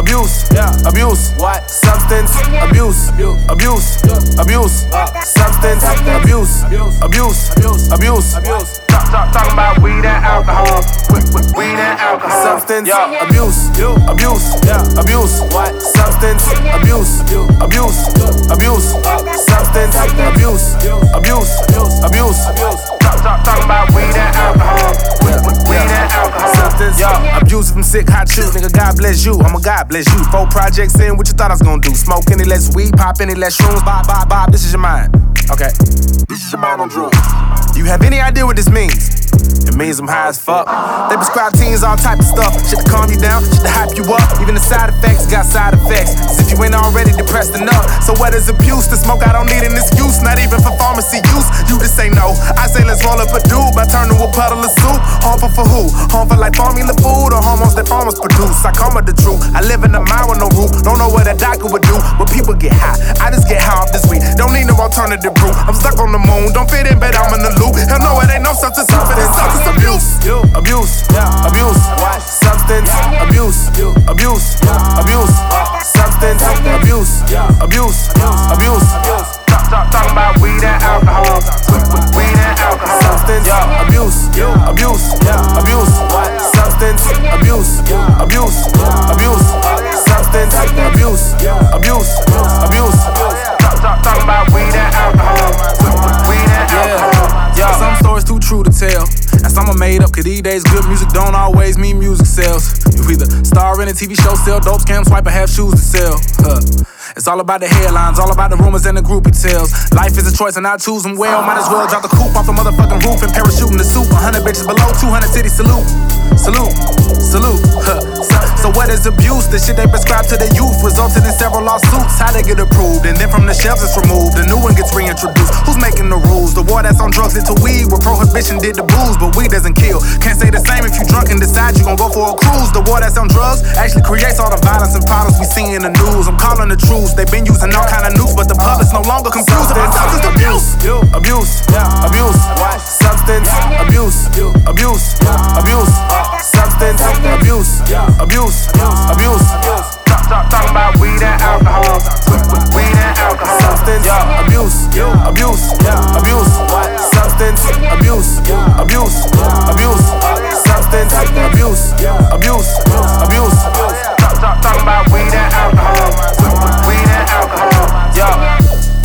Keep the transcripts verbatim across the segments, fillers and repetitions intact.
abuse, yeah, abuse, what? Substance abuse, abuse, abuse, substance abuse, abuse, abuse, abuse. Talk, talk, talking about weed and alcohol, weed and alcohol. Substance abuse, abuse, abuse, what? Substance abuse, abuse, abuse, substance abuse, abuse, abuse, abuse. Talk, talk, talking about weed and alcohol, weed and alcohol. Substance abuse from sick hot shoot, nigga. God bless you, I'ma God bless you. Four projects in, what you thought I was gonna do? Smoke any less weed, pop any less shrooms, bob, bob, bob. This is your mind, okay? This is your mind on drugs. Do you have any idea what this means? It means I'm high as fuck. They prescribe teens all type of stuff. Shit to calm you down, shit to hype you up. Even the side effects got side effects, as if you ain't already depressed enough. So what is abuse? To smoke I don't need an excuse, not even for pharmacy use. You just say no, I say let's roll up a dude. I turn to a puddle of soup. Harmful for who? Harmful like formula food or hormones that farmers produce. I come with the truth, I live in the mind with no roof. Don't know what a doctor would do, but people get high. I just get high off this weed, don't need no alternative brew. I'm stuck on the moon, don't fit in, but I'm in the loop. Hell no, it ain't no substance for this substance abuse, abuse, abuse, substance abuse, abuse, abuse, substance abuse, abuse, abuse. Talk, talk, talking about weed and alcohol, weed and alcohol. Substance abuse, abuse, abuse, substance abuse, abuse, abuse, substance abuse, abuse, abuse. Talk, talk, talking about weed and alcohol, weed and alcohol. Yeah, some stories too true to tell, and some are made up, cause these days good music don't always mean music sells. You either star in a T V show, sell dope, scam, swipe, or have shoes to sell. Huh. It's all about the headlines, all about the rumors and the groupie tales. Life is a choice and I choose them well. Might as well drop the coupe off the motherfucking roof and parachute in the soup. A hundred bitches below, two hundred titties, salute. Salute, salute, huh. So, so what is abuse? The shit they prescribe to the youth resulted in several lawsuits. How they get approved, and then from the shelves it's removed. The new one gets reintroduced. Who's making the rules? The war that's on drugs into weed, where prohibition did the booze, but weed doesn't kill. Can't say the same if you drunk and decide you gon' go for a cruise. The war that's on drugs actually creates all the violence and problems we see in the news. I'm calling the truth. They've been using all kind of nukes, but the public's no longer confused about substance abuse, abuse, abuse, substance abuse, abuse, abuse, substance abuse, abuse, abuse. Talk, talk, talking about weed and alcohol, weed and alcohol. Substance abuse, abuse, abuse, substance abuse, abuse, abuse, substance abuse, abuse, abuse. Talk, talk, talking about weed and alcohol, weed and alcohol. Yeah.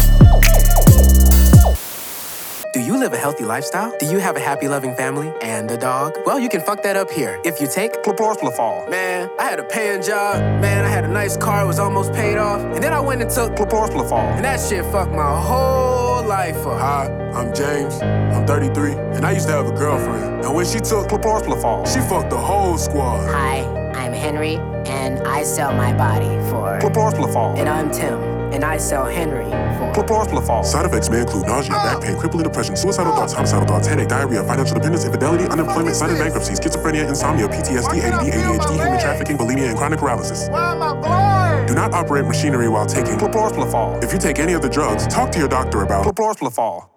Do you live a healthy lifestyle? Do you have a happy, loving family and a dog? Well, you can fuck that up here if you take chlorpyrifos. Man, I had a paying job. Man, I had a nice car. It was almost paid off. And then I went and took chlorpyrifos. And that shit fucked my whole life up. Hi, I'm James. I'm thirty-three. And I used to have a girlfriend. And when she took chlorpyrifos, she fucked the whole squad. Hi, I'm Henry. And I sell my body for chlorpyrifos. And I'm Tim. And I sell Henry for chlorpyrifos. Side effects may include nausea, back pain, crippling depression, suicidal thoughts, homicidal thoughts, headache, diarrhea, financial dependence, infidelity, unemployment, sudden bankruptcy, schizophrenia, insomnia, P T S D, A D D, A D H D, human trafficking, bulimia, and chronic paralysis. Why am I blind? Do not operate machinery while taking chlorpyrifos. If you take any of the drugs, talk to your doctor about chlorpyrifos.